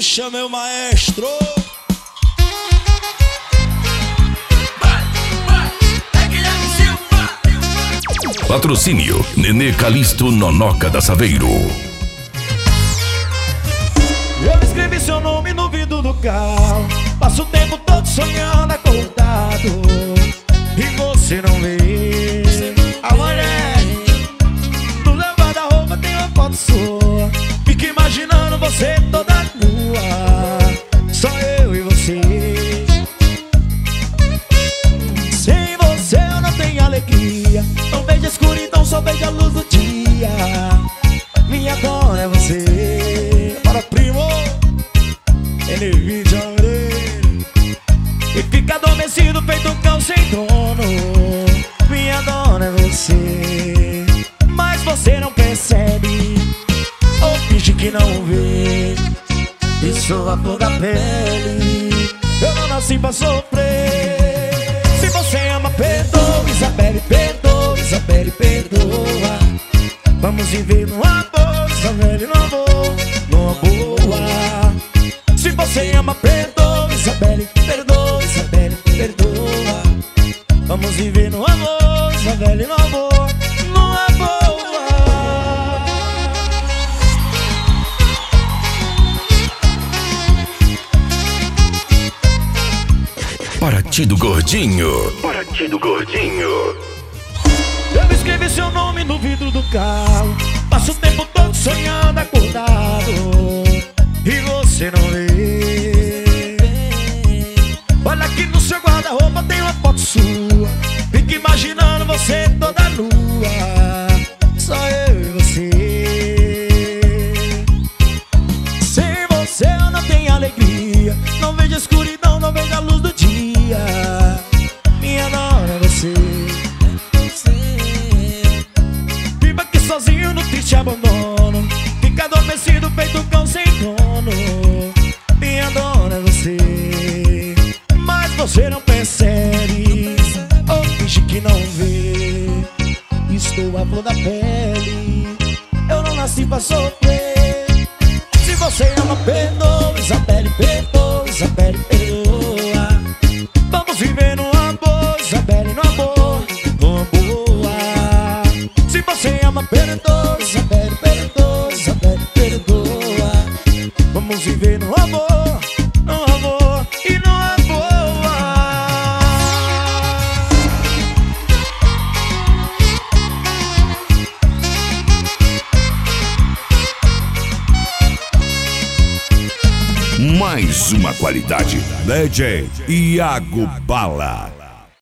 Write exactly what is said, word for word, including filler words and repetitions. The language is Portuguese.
Puxa, meu maestro. Patrocínio Nenê Calixto Nonoca da Saveiro. Eu escrevi seu nome no vidro do carro. Passo o tempo todo sonhando acordado e você não vê. A mulher no meu guarda-roupa tem uma foto sua. Fico imaginando você toda nua. Só eu e você. Sem você eu não tenho alegria. Não vejo a escuridão, só vejo a luz do dia. Minha dona é você. Para primo, ele vídeo e fica adormecido feito um cão sem dono. Minha dona é você, mas você não percebe ou finge que não vê. E sou a flor da pele, eu não nasci pra sofrer. Se você ama, perdoa, Isabelle, perdoa, Isabelle, perdoa. Vamos viver no amor, Isabelle, no amor, numa boa. Se você ama, perdoa, Isabelle, perdoa, Isabelle, perdoa. Vamos viver no amor, Isabelle, no amor, numa boa. Paraty do Gordinho. Paraty do Gordinho. Eu escrevi seu nome no vidro do carro. Passo o tempo todo sonhando acordado e você não vê. Olha aqui no seu guarda-roupa tem uma foto sua. Fico imaginando você toda nua. Só eu e você. Sem você eu não tenho alegria. Não vejo a escuridão, não vejo a luz do dia. Minha dona é você. Viva aqui sozinho no triste abandono. Fica adormecido feito cão sem dono. Minha dona é você, mas você não percebe ou finge que não vê. Estou a flor da pele, eu não nasci pra sofrer. Se você ama, perdoa, Isabelle, perdoa, Isabelle, perdoa. Vamos viver no amor, Isabelle, no amor, numa boa. Se você ama, perdoa, Isabelle, perdoa, Isabelle, perdoa. Vamos viver no amor, no amor e numa boa. Mais uma qualidade. D J Iago Bala.